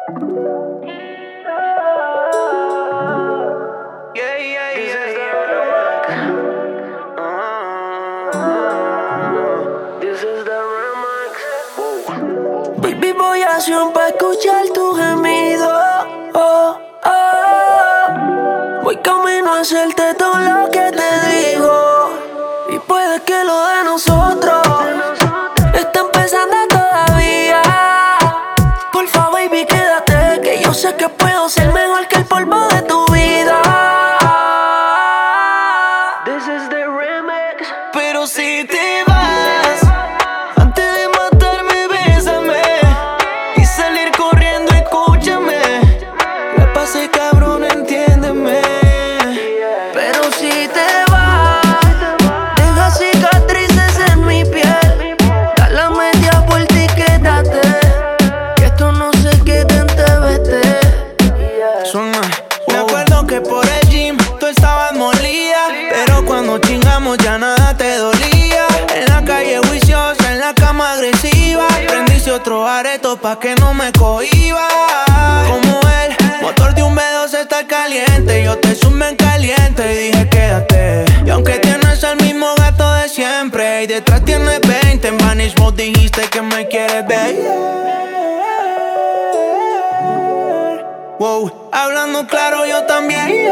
Yeah, yeah, yeah, This is the remix. Baby, voy a acción pa' escuchar tu gemido. Oh, oh. Voy camino a hacerte todo lo que te digo. Y puede que lo de nosotros está empezando todavía. Por favor, baby, quédate, que yo sé que puedo ser mejor que el polvo de tu vida. This is the remix. Pero si te vas, antes de matarme, bésame y salir corriendo, escúchame. La pasé cabrón, entiéndeme. Pero si te vas, deja cicatrices en mi piel. Da la media vuelta y quédate, que esto no se quede en TVT. Me acuerdo que por el gym tú estabas molida, pero cuando chingamos ya nada te dolía. En la calle juiciosa, en la cama agresiva, prendiste otro areto pa' que no me cohiba. Como el motor de un B2 está caliente, yo te sumé en caliente y dije quédate. Y aunque tienes el mismo gato de siempre y detrás tienes 20, en Vanish Mode dijiste que me quieres ver. Wow, hablando claro yo también.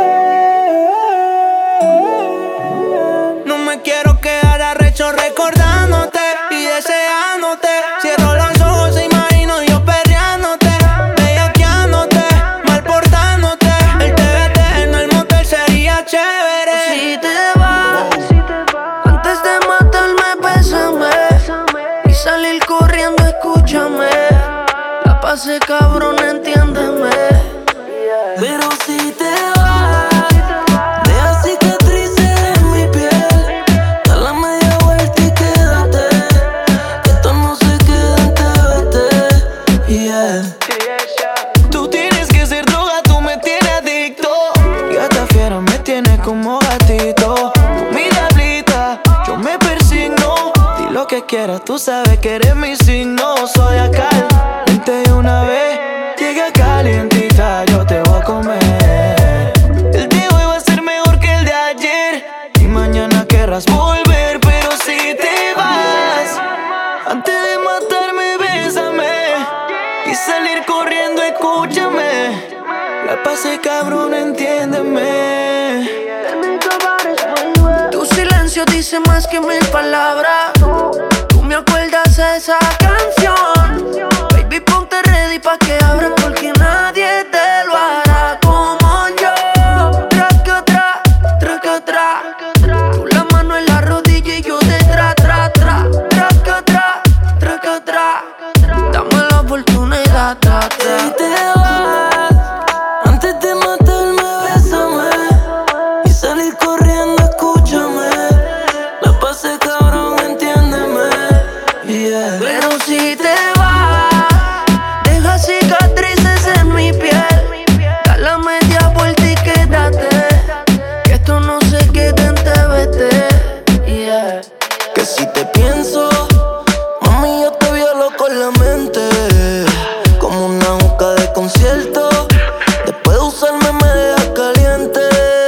No me quiero quedar arrecho recordándote y deseándote. Cierro los ojos e imagino yo perreándote, bellaqueándote, mal portándote. El TBT en el motel sería chévere. Si te vas, antes de matarme, bésame y salir corriendo, escúchame. La pasé cabrón, entiéndeme. Pero si te vas, deja cicatrices en mi piel. Da la media vuelta y quédate, que esto no se queda en TVT. Yeah. Tú tienes que ser droga, tú me tienes adicto. Gata fiera, me tienes como gatito. Tú mi diablita, yo me persigno. Di lo que quieras, tú sabes que eres mi signo. Soy acá, vente de una vez. Llega calientita, yo te voy a comer. El de hoy va a ser mejor que el de ayer. Y mañana querrás volver, pero si te vas, antes de matarme, bésame y salir corriendo, escúchame. La pasé cabrón, entiéndeme. Tu silencio dice más que 1000 palabras. Tú me acuerdas de esa canción. Baby, ponte ready pa' que abra, porque nadie te lo hará como yo. Traca, tra, traca, tra. Tú la mano en la rodilla y yo detrás, tra, tra. Traca, tra, traca, tra. Dame la oportunidad, tra, tra. Si te vas, antes de matarme, bésame y salir corriendo, escúchame. La pasé cabrón, entiéndeme. Yeah. Pero si te vas, deja cicatrices en mi piel. Da la media vuelta y quédate, que esto no se quede en TVT. Yeah. Que si te pienso, mami, yo te violo con la mente, como una juca de concierto. Después de usarme me deja caliente.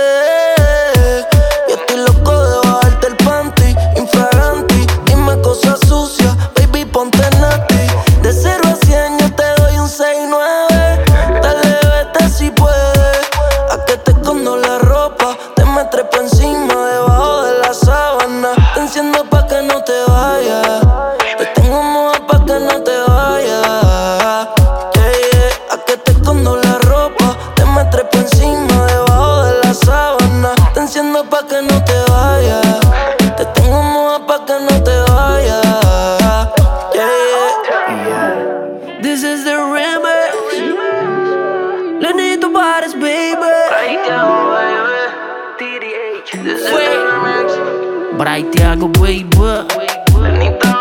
Yo estoy loco de bajarte el panty, infraganti. Dime cosas sucias, baby, ponte nati. De 0 a 100 yo te doy un 6-9. Dale, vete si puedes. A que te escondo la ropa, te me trepo encima, debajo de la sábana. Te enciendo pa' que no te vayas. Te tengo moja pa' que no te vayas. Yeah, yeah. A que te escondo la ropa, te me trepo encima, debajo de la sábana. Te enciendo pa' que no te vayas. Te tengo moja pa' que no te vayas. Yeah, yeah. This is the remix. Lenito Bares, baby. Ahí te hago, baby. TDH. This is the remix. Braithiago, baby. Lenita